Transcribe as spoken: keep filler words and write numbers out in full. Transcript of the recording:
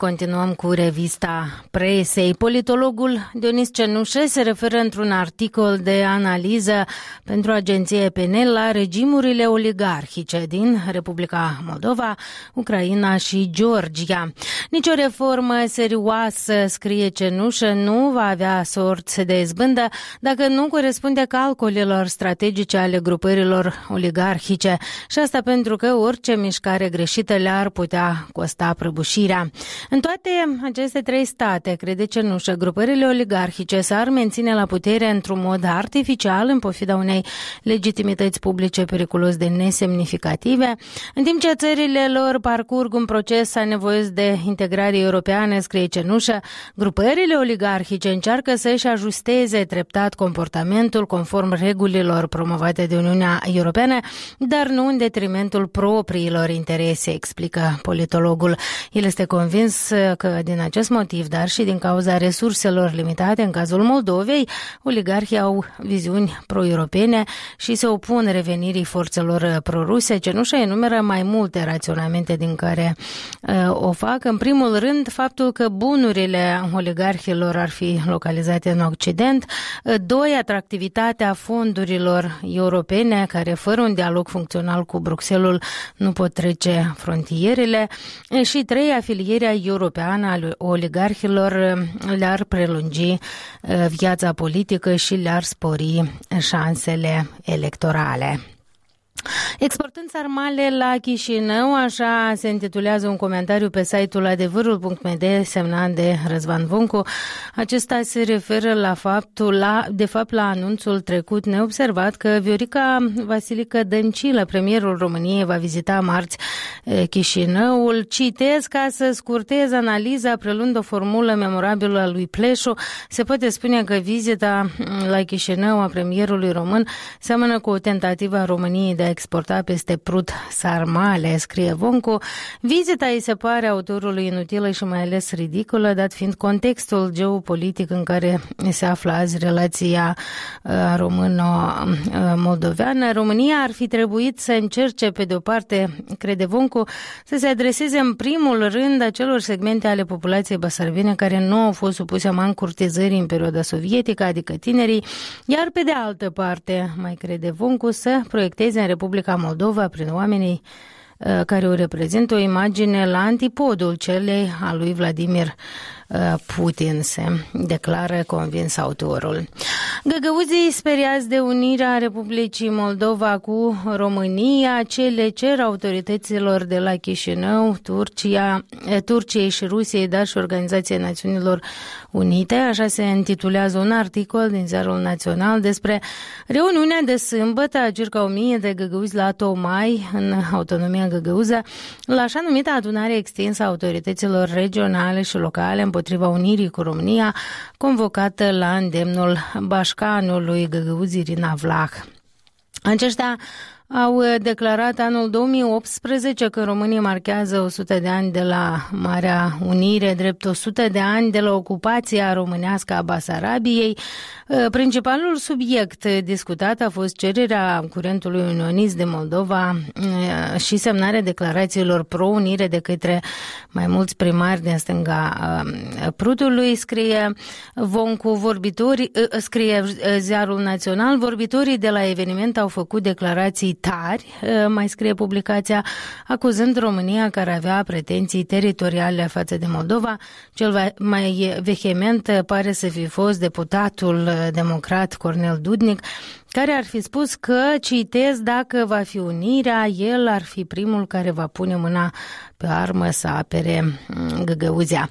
Continuăm cu revista presei. Politologul Dionis Cenușă se referă într-un articol de analiză pentru agenția P N L la regimurile oligarhice din Republica Moldova, Ucraina și Georgia. Nici o reformă serioasă, scrie Cenușă, nu va avea sorți de izbândă dacă nu corespunde calculelor strategice ale grupărilor oligarhice. Și asta pentru că orice mișcare greșită le-ar putea costa prăbușirea. În toate aceste trei state, crede Cenușă, grupările oligarhice s-ar menține la putere într-un mod artificial, în pofida unei legitimități publice periculos de nesemnificative, în timp ce țările lor parcurg un proces anevoios de integrare europeană, scrie Cenușă, grupările oligarhice încearcă să-și ajusteze treptat comportamentul conform regulilor promovate de Uniunea Europeană, dar nu în detrimentul propriilor interese, explică politologul. El este convins că din acest motiv, dar și din cauza resurselor limitate în cazul Moldovei, oligarhii au viziuni pro-europene și se opun revenirii forțelor proruse. Cenușă enumeră mai multe raționamente din care uh, o fac. În primul rând, faptul că bunurile oligarhilor ar fi localizate în Occident. Doi, atractivitatea fondurilor europene, care fără un dialog funcțional cu Bruxelles nu pot trece frontierele. Și trei, afilierea europeană a oligarhilor le-ar prelungi viața politică și le-ar spori șansele electorale. Exportând sarmale la Chișinău, așa se intitulează un comentariu pe site-ul adevărul punct m d semnat de Răzvan Voncu. Acesta se referă la faptul, la, de fapt la anunțul trecut neobservat că Viorica Vasilică Dăncilă, premierul României, va vizita marți Chișinăul. Citez, ca să scurtez analiza preluând o formulă memorabilă a lui Pleșu, se poate spune că vizita la Chișinău a premierului român seamănă cu o tentativă a României de a exporta peste Prut sarmale, scrie Voncu. Vizita îi se pare autorului inutilă și mai ales ridicolă, dat fiind contextul geopolitic în care se află azi relația româno-moldoveană. România ar fi trebuit să încerce, pe de o parte, crede Voncu, să se adreseze în primul rând acelor segmente ale populației basarabine care nu au fost supuse mancurtizării în perioada sovietică, adică tinerii, iar pe de altă parte, mai crede Voncu, să proiecteze în Republica Moldova, prin oamenii uh, care o reprezintă, o imagine la antipodul celei a lui Vladimir uh, Putin, se declară convins autorul. Găgăuzii speriați de unirea Republicii Moldova cu România, ce le cer autorităților de la Chișinău, Turcia, Turciei și Rusiei, dar și Organizației Națiunilor Unite. Așa se intitulează un articol din Ziarul Național despre reuniunea de sâmbătă a circa o mie de găgăuzi la Tocmai, în autonomia găgăuză, la așa numită adunare extinsă a autorităților regionale și locale împotriva unirii cu România, convocată la îndemnul bașcanului găgăuz Irina Vlah. Aceștia au declarat anul două mii optsprezece că România marchează o sută de ani de la Marea Unire, drept o sută de ani de la ocupația românească a Basarabiei. Principalul subiect discutat a fost cererea curentului unionist de Moldova și semnarea declarațiilor pro-unire de către mai mulți primari din stânga Prutului, scrie Voncu, vorbitori, scrie Ziarul Național, vorbitorii de la eveniment au făcut declarații tari, mai scrie publicația, acuzând România că ar avea pretenții teritoriale față de Moldova. Cel mai vehement pare să fi fost deputatul democrat Cornel Dudnic, care ar fi spus că, citez, dacă va fi unirea, el ar fi primul care va pune mâna pe armă să apere Găgăuzia.